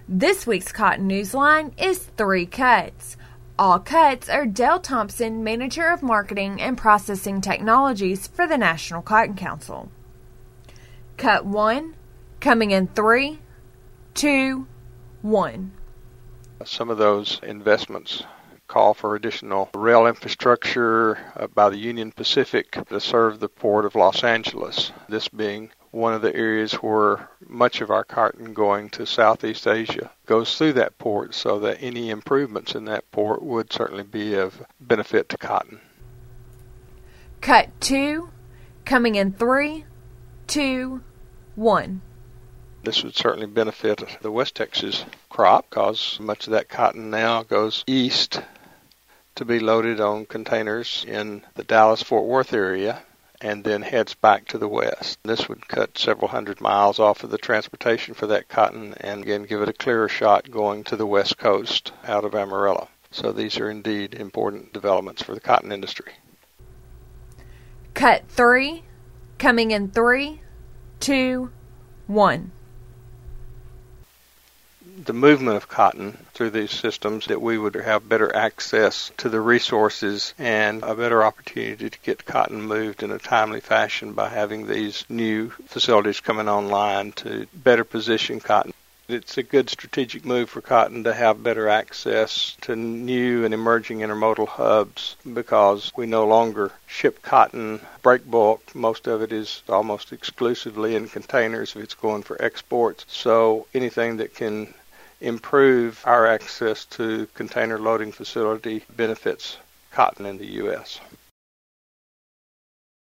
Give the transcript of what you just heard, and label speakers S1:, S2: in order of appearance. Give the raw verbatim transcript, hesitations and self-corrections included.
S1: This week's Cotton Newsline is Three Cuts. All cuts are Dale Thompson, Manager of Marketing and Processing Technologies for the National Cotton Council. Cut one, coming in three, two, one.
S2: Some of those investments call for additional rail infrastructure uh, by the Union Pacific to serve the port of Los Angeles, this being one of the areas where much of our cotton going to Southeast Asia goes through that port, so that any improvements in that port would certainly be of benefit to cotton.
S1: Cut two, coming in three, two, one.
S2: This would certainly benefit the West Texas crop, because much of that cotton now goes east to be loaded on containers in the Dallas-Fort Worth area and then heads back to the west. This would cut several hundred miles off of the transportation for that cotton and again give it a clearer shot going to the west coast out of Amarillo. So these are indeed important developments for the cotton industry.
S1: Cut three, coming in three, two, one.
S2: The movement of cotton through these systems, that we would have better access to the resources and a better opportunity to get cotton moved in a timely fashion by having these new facilities coming online to better position cotton. It's a good strategic move for cotton to have better access to new and emerging intermodal hubs, because we no longer ship cotton break bulk. Most of it is almost exclusively in containers if it's going for exports. So anything that can improve our access to container loading facility benefits cotton in the U S